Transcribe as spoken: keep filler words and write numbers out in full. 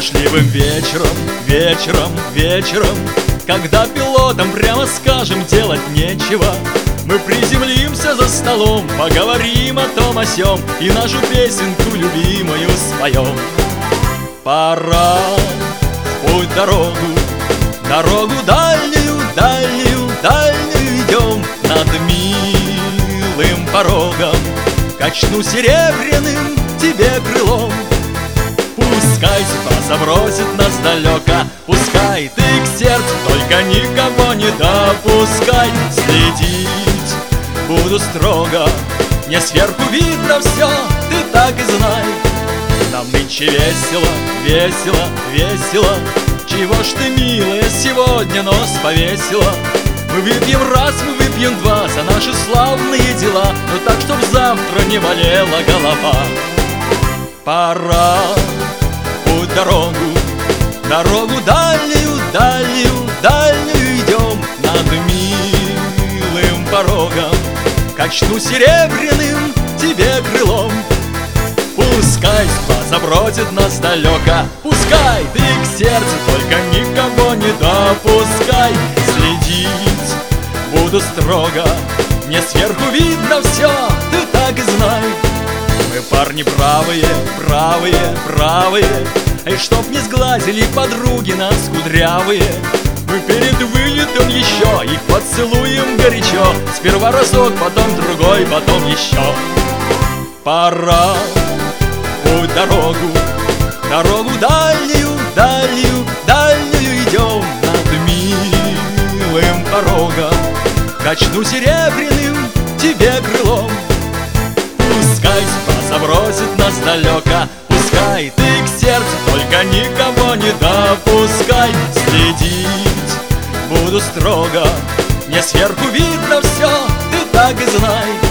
Дождливым вечером, вечером, вечером, когда пилотам, прямо скажем, делать нечего, мы приземлимся за столом, поговорим о том о сём и нашу песенку любимую споем. Пора в путь дорогу, дорогу дальнюю, дальнюю, дальнюю идем. Над милым порогом качну серебряным тебе крылом. Пускай судьба забросит нас далеко, пускай ты к сердцу только никого не допускай. Следить буду строго, мне сверху видно все, ты так и знай. Нам нынче весело, весело, весело. Чего ж ты, милая, сегодня нос повесила? Мы выпьем раз, мы выпьем два за наши славные дела, но так, чтоб завтра не болела голова. Пора в путь дорогу, дорогу дальнюю, дальнюю, дальнюю идем. Над милым порогом качну серебряным тебе крылом. Пускай судьба забросит нас далеко, пускай ты к сердцу только никого не допускай. Следить буду строго, мне сверху видно все, ты так и знай. Мы парни бравые, бравые, бравые, и чтоб не сглазили подруги нас кудрявые, мы перед вылетом еще их поцелуем горячо. Сперва разок, потом другой, потом еще. Пора в путь дорогу, дорогу дальнюю, дальнюю, дальнюю идем. Над милым порогом качну серебряным тебе крылом. Пускай судьба забросит нас далеко, пускай ты к сердцу только никого не допускай. Следить буду строго, мне сверху видно все, ты так и знай.